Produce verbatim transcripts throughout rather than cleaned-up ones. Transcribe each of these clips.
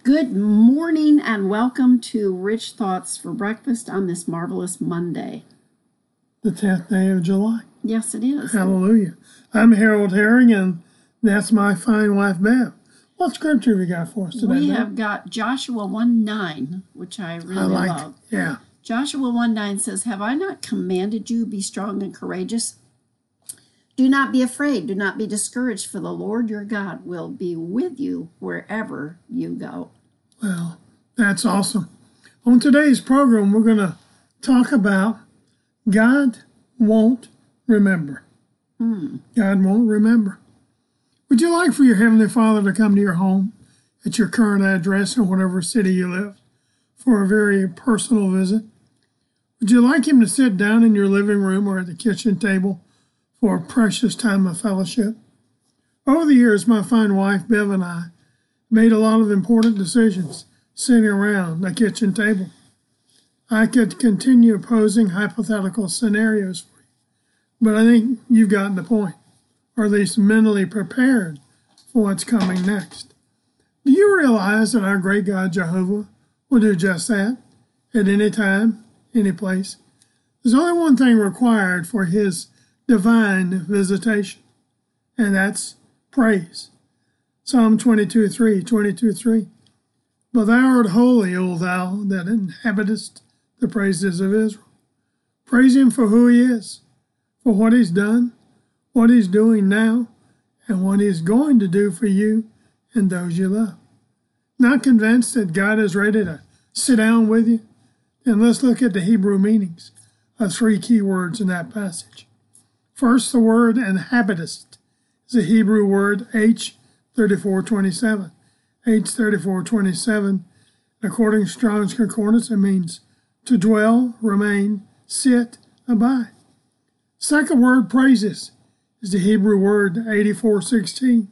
Good morning and welcome to Rich Thoughts for Breakfast on this marvelous Monday. The tenth day of July. Yes, it is. Hallelujah. I'm Harold Herring, and that's my fine wife, Bev. What scripture have you got for us today, We Bev? have got Joshua one nine, which I really I like love. it. Yeah. Joshua one nine says, "Have I not commanded you, be strong and courageous? Do not be afraid, do not be discouraged, for the Lord your God will be with you wherever you go." Well, that's awesome. On today's program, we're going to talk about God won't remember. Hmm. God won't remember. Would you like for your Heavenly Father to come to your home at your current address in whatever city you live for a very personal visit? Would you like Him to sit down in your living room or at the kitchen table for a precious time of fellowship? Over the years, my fine wife, Bev, and I made a lot of important decisions sitting around the kitchen table. I could continue posing hypothetical scenarios for you, but I think you've gotten the point, or at least mentally prepared for what's coming next. Do you realize that our great God, Jehovah, will do just that at any time, any place? There's only one thing required for His divine visitation, and that's praise. Psalm twenty-two three, twenty-two three. But thou art holy, O thou that inhabitest the praises of Israel. Praise Him for who He is, for what He's done, what He's doing now, and what He's going to do for you and those you love. Not convinced that God is ready to sit down with you? Then let's look at the Hebrew meanings of three key words in that passage. First, the word inhabitest is a Hebrew word H thirty-four twenty-seven. H thirty-four twenty-seven, according to Strong's Concordance, it means to dwell, remain, sit, abide. Second word, praises, is the Hebrew word eighty-four sixteen.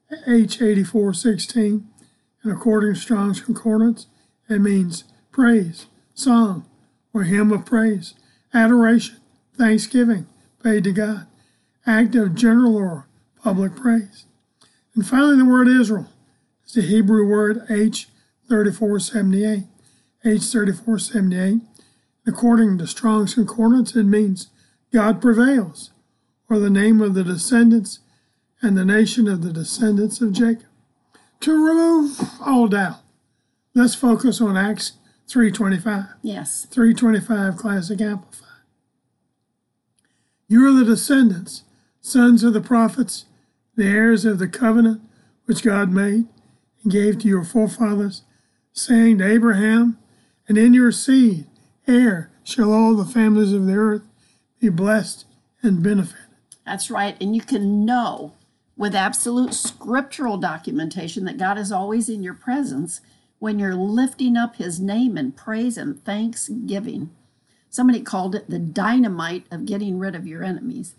H eighty-four sixteen, and according to Strong's Concordance, it means praise, song, or hymn of praise, adoration, thanksgiving paid to God, act of general or public praise. And finally, the word Israel is the Hebrew word H thirty-four seventy-eight. H thirty-four seventy-eight. According to Strong's Concordance, it means God prevails, or the name of the descendants and the nation of the descendants of Jacob. To remove all doubt, let's focus on Acts three twenty-five. Yes. three twenty-five, Classic Amplified. You are the descendants, sons of the prophets, the heirs of the covenant which God made and gave to your forefathers, saying to Abraham, and in your seed, heir, shall all the families of the earth be blessed and benefited. That's right. And you can know with absolute scriptural documentation that God is always in your presence when you're lifting up His name in praise and thanksgiving. Somebody called it the dynamite of getting rid of your enemies.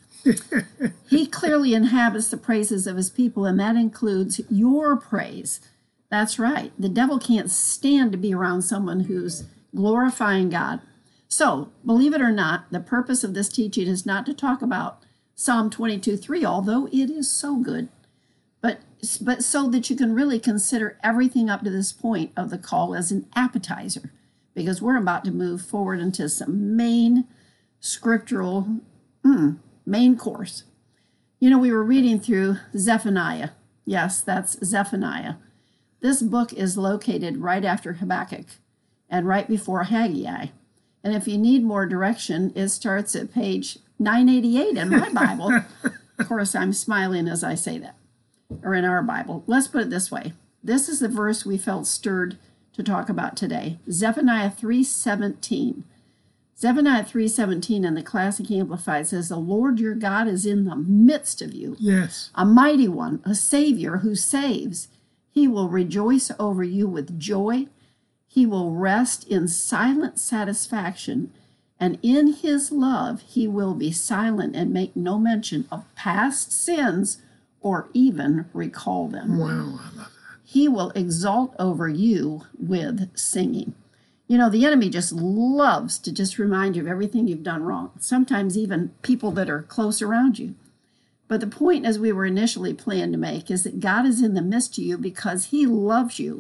He clearly inhabits the praises of His people, and that includes your praise. That's right. The devil can't stand to be around someone who's glorifying God. So, believe it or not, the purpose of this teaching is not to talk about Psalm twenty-two three, although it is so good, but, but so that you can really consider everything up to this point of the call as an appetizer, because we're about to move forward into some main scriptural mm, main course. You know, we were reading through Zephaniah. Yes, that's Zephaniah. This book is located right after Habakkuk and right before Haggai. And if you need more direction, it starts at page nine eighty-eight in my Bible. Of course, I'm smiling as I say that, or in our Bible. Let's put it this way. This is the verse we felt stirred to talk about today. Zephaniah three seventeen. Zephaniah three seventeen in the Classic Amplified says, the Lord your God is in the midst of you. Yes. A mighty one, a Savior who saves. He will rejoice over you with joy. He will rest in silent satisfaction. And in His love, He will be silent and make no mention of past sins or even recall them. Wow, I love that. He will exalt over you with singing. You know, the enemy just loves to just remind you of everything you've done wrong, sometimes even people that are close around you. But the point, as we were initially planned to make, is that God is in the midst of you because He loves you.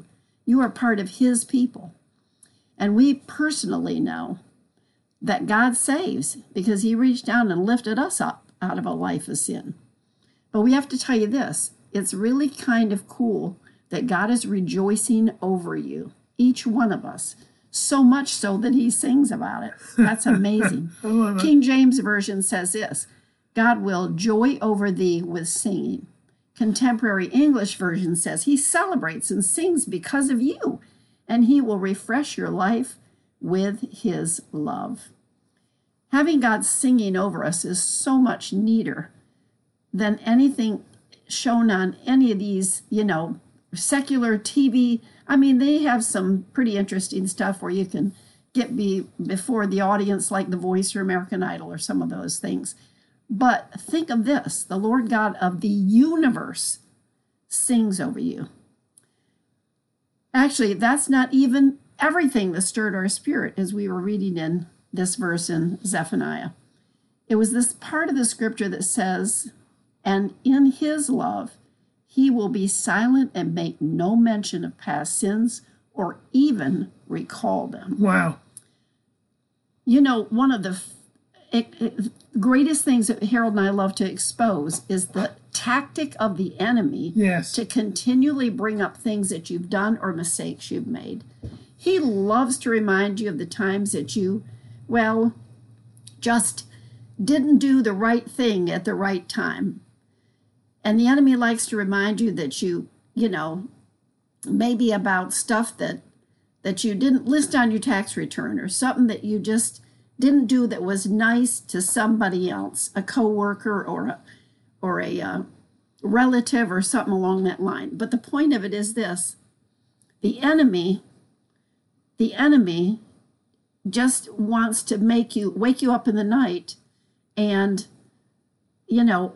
You are part of his people. And we personally know that God saves because he reached down and lifted us up out of a life of sin. But we have to tell you this, it's really kind of cool that God is rejoicing over you, each one of us, so much so that he sings about it. That's amazing. King James Version says this, God will joy over thee with singing. Contemporary English Version says he celebrates and sings because of you, and he will refresh your life with his love. Having God singing over us is so much neater than anything shown on any of these, you know, secular T V. I mean, they have some pretty interesting stuff where you can get be before the audience, like The Voice or American Idol or some of those things. But think of this, the Lord God of the universe sings over you. Actually, that's not even everything that stirred our spirit as we were reading in this verse in Zephaniah. It was this part of the scripture that says, and in his love, he will be silent and make no mention of past sins or even recall them. Wow. You know, one of the it, it, greatest things that Harold and I love to expose is the tactic of the enemy yes. to continually bring up things that you've done or mistakes you've made. He loves to remind you of the times that you, well, just didn't do the right thing at the right time. And the enemy likes to remind you that you, you know, maybe about stuff that that you didn't list on your tax return or something that you just didn't do that was nice to somebody else, a coworker or a, or a uh, relative or something along that line. But the point of it is this, the enemy, the enemy just wants to make you, wake you up in the night and, you know,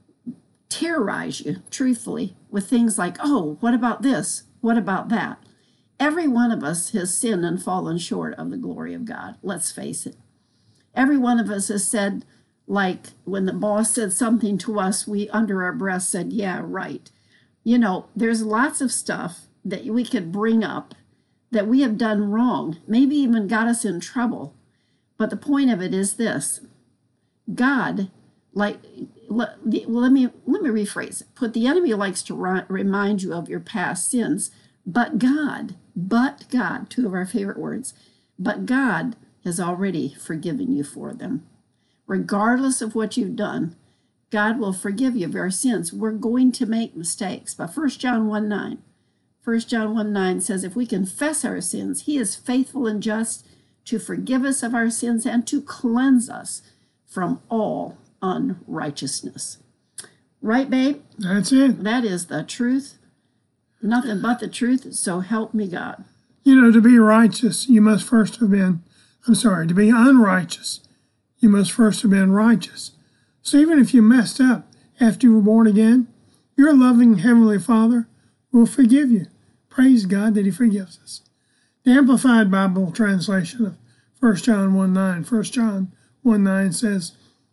terrorize you, truthfully, with things like, oh, what about this? What about that? Every one of us has sinned and fallen short of the glory of God. Let's face it. Every one of us has said, like when the boss said something to us, we under our breath said, yeah, right. You know, there's lots of stuff that we could bring up that we have done wrong, maybe even got us in trouble. But the point of it is this. God, like, let, let me let me rephrase it. Put the enemy likes to ri- remind you of your past sins, but God, but God, two of our favorite words, but God has already forgiven you for them. Regardless of what you've done, God will forgive you of your sins. We're going to make mistakes. But First John one nine, First John one nine says, if we confess our sins, he is faithful and just to forgive us of our sins and to cleanse us from all unrighteousness. Right, babe? That's it. That is the truth. Nothing but the truth, so help me God. You know, to be righteous, you must first have been, I'm sorry, to be unrighteous, you must first have been righteous. So even if you messed up after you were born again, your loving Heavenly Father will forgive you. Praise God that he forgives us. The Amplified Bible translation of First John one nine, First John one nine says,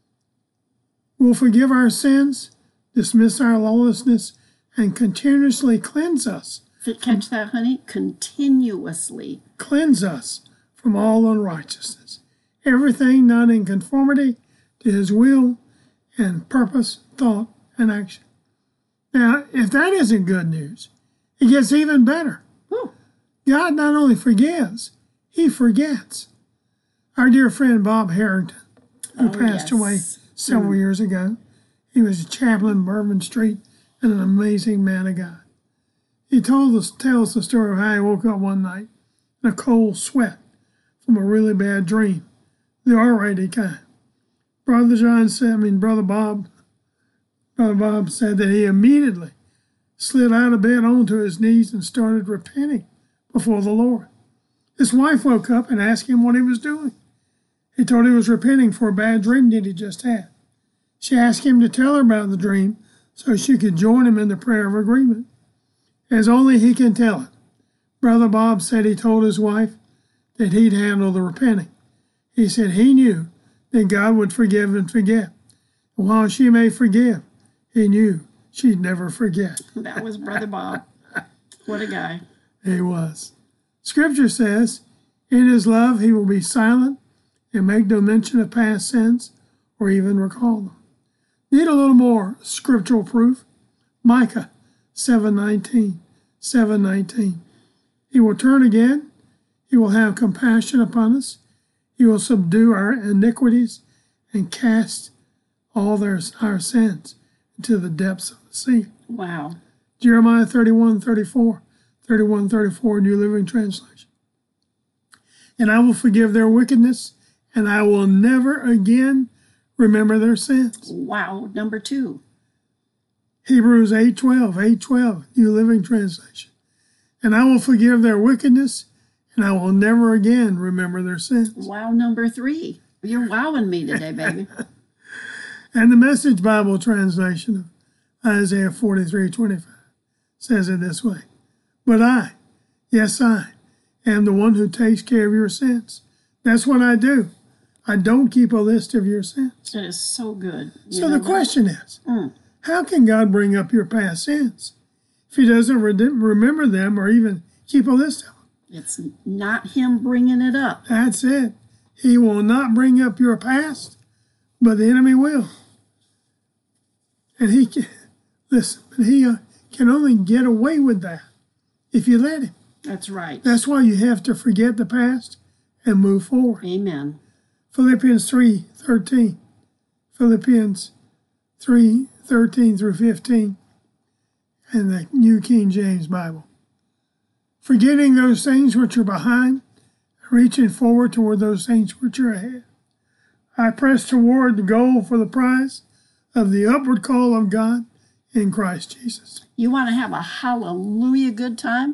will forgive our sins, dismiss our lawlessness, and continuously cleanse us. Catch that, honey? Continuously. Cleanse us from all unrighteousness. Everything not in conformity to his will and purpose, thought, and action. Now, if that isn't good news, it gets even better. Ooh. God not only forgives, he forgets. Our dear friend Bob Harrington, who oh, passed yes. away several mm. years ago, he was a chaplain in Bourbon Street and an amazing man of God. He told us, tells the story of how he woke up one night in a cold sweat from a really bad dream, the R-rated kind. Brother John said, I mean, Brother Bob, Brother Bob said that he immediately slid out of bed onto his knees and started repenting before the Lord. His wife woke up and asked him what he was doing. He told he was repenting for a bad dream that he just had. She asked him to tell her about the dream so she could join him in the prayer of agreement. As only he can tell it, Brother Bob said he told his wife that he'd handle the repenting. He said he knew that God would forgive and forget. And while she may forgive, he knew she'd never forget. That was Brother Bob. What a guy. He was. Scripture says, in his love he will be silent and make no mention of past sins or even recall them. Need a little more scriptural proof? Micah seven nineteen. seven nineteen. He will turn again. He will have compassion upon us. He will subdue our iniquities and cast all their, our sins into the depths of the sea. Wow. Jeremiah thirty-one thirty-four. thirty-one thirty-four, New Living Translation. And I will forgive their wickedness, and I will never again remember their sins. Wow. Number two. Hebrews eight twelve, eight twelve, New Living Translation. And I will forgive their wickedness, and I will never again remember their sins. Wow. Number three. You're wowing me today, baby. And the Message Bible translation of Isaiah forty-three twenty-five says it this way. But I, yes, I, am the one who takes care of your sins. That's what I do. I don't keep a list of your sins. It is so good. You So know the that? question is, Mm. how can God bring up your past sins if he doesn't re- remember them or even keep a list of them? It's not him bringing it up. That's it. He will not bring up your past, but the enemy will. And he can, listen, but he uh, can only get away with that if you let him. That's right. That's why you have to forget the past and move forward. Amen. Philippians three thirteen. Philippians three thirteen through fifteen. And the New King James Bible. Forgetting those things which are behind, reaching forward toward those things which are ahead. I press toward the goal for the prize of the upward call of God in Christ Jesus. You want to have a hallelujah good time?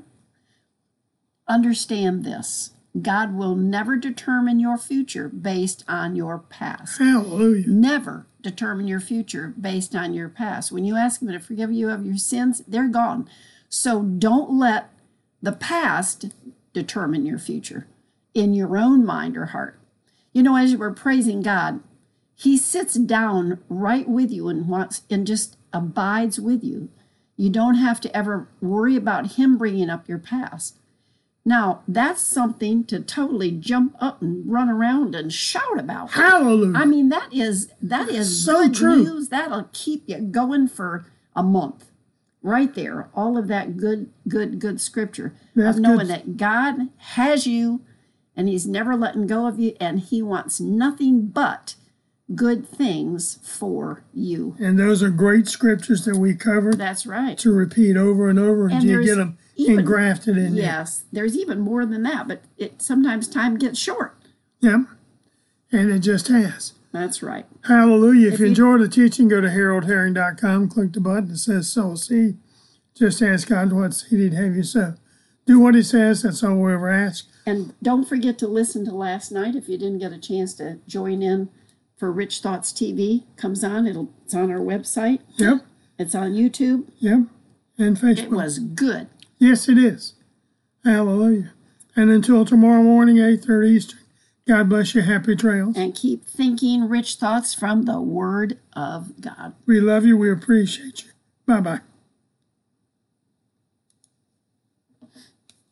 Understand this. God will never determine your future based on your past. Hallelujah. Never determine your future based on your past. When you ask him to forgive you of your sins, they're gone. So don't let the past determine your future in your own mind or heart. You know, as you were praising God, he sits down right with you and wants and just abides with you. You don't have to ever worry about him bringing up your past. Now, that's something to totally jump up and run around and shout about. Hallelujah. I mean, that is that is So good true. news. That'll keep you going for a month. Right there, all of that good, good, good scripture That's of knowing good. that God has you and he's never letting go of you and he wants nothing but good things for you. And those are great scriptures that we covered That's right. to repeat over and over And until you there's get them even- engrafted in you. Yes, there's even more than that, but it sometimes time gets short. Yep. And it just has. That's right. Hallelujah. If, If you you- enjoyed the teaching, go to harold herring dot com, click the button that says sow a seed. Just ask God what seed he'd have you sow. Do what he says. That's all we ever ask. And don't forget to listen to last night if you didn't get a chance to join in for Rich Thoughts T V. Comes on. It'll, it's on our website. Yep. It's on YouTube. Yep. And It Facebook. was good. Yes, it is. Hallelujah. And until tomorrow morning, eight thirty Eastern, God bless you. Happy trails. And keep thinking rich thoughts from the Word of God. We love you. We appreciate you. Bye-bye.